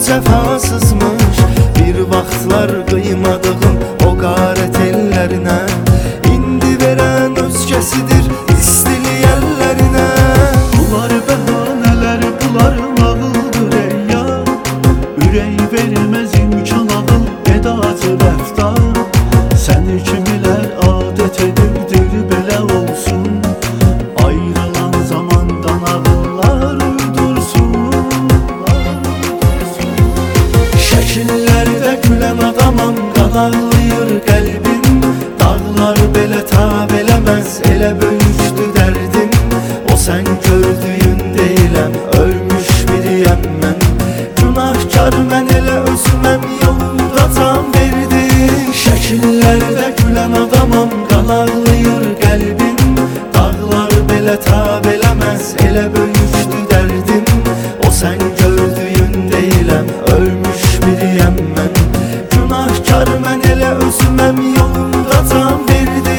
cəfasızmış. Bir vaxtlar qıymadığım o qarət ellərinə indi verən özgəsidir istili əllərinə. Bunlar bəhanələr, bunlar nağıldır ey yar. Ürək verməz imkan ağıl, edacı rəftar. Səni kimilər adət edibdir belə olsun. Ayrılan zamandan ağıllar uydursun. Şəkillərdə gülən adamam, qan ağlayır qəlbim. Dağlar belə tab eləməz, elə böyükdü dərdim. O sən gördüyün deyiləm, ölmüş biriyəm mən. Günahkar mən elə özüməm, yolunda can verdim. Şəkillərdə gülən adamam, qan ağlayır qəlbim. Dağlar belə tab eləməz, elə böyükdü dərdim. O sən gördüyün deyiləm, ölmüş biriyəm mən. Günahkar mən elə özüməm, yolunda can verdim.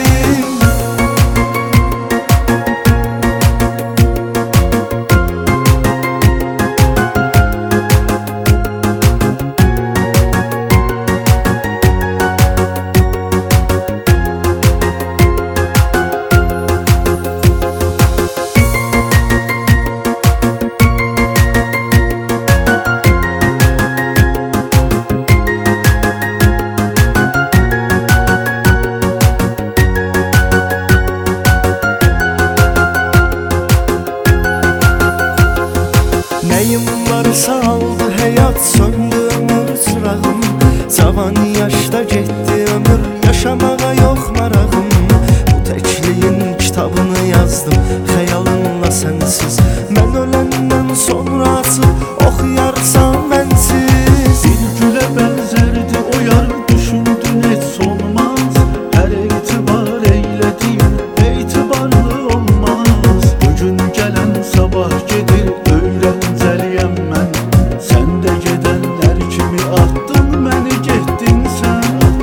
Nəyim varsa aldı həyat, söndü ömür çırağım. Cavan yaşda getdi ömür, yaşamağa yox marağım. Bu təkliyin kitabını yazdım xəyalınla sənsiz. Mən öləndən sonra açıb oxuyarsan mənsiz. Bir gülə bənzərdi o yar, düşündün heç olmaz. Hər etibar eylədiyin etibarlı olmaz. Bugün gələn sabah gedir, öyrəncəliyəm mən. Sən də gedənlər kimi atdın məni, getdin sən.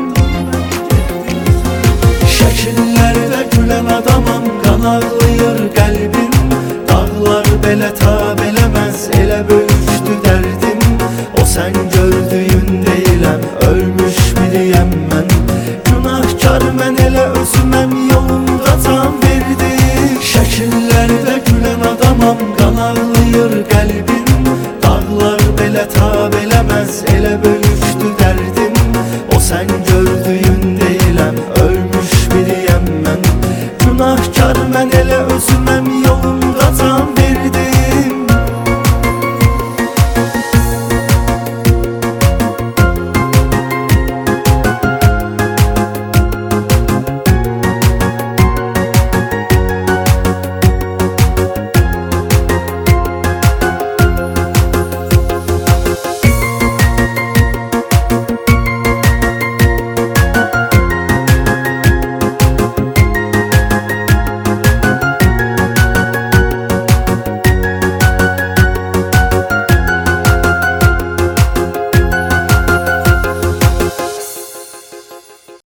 Şəkillərdə gülən adamam, qan ağlayır qəlbim. Dağlar belə tab eləməz, elə böyükdü dərdim. O sən gördüyün deyiləm, ölmüş biriyəm mən. Günahkar mən elə özüməm, yolunda can verdim. Şəkillərdə gülən adamam, qan ağlayır qəlbim. Dağlar belə tab eləməz,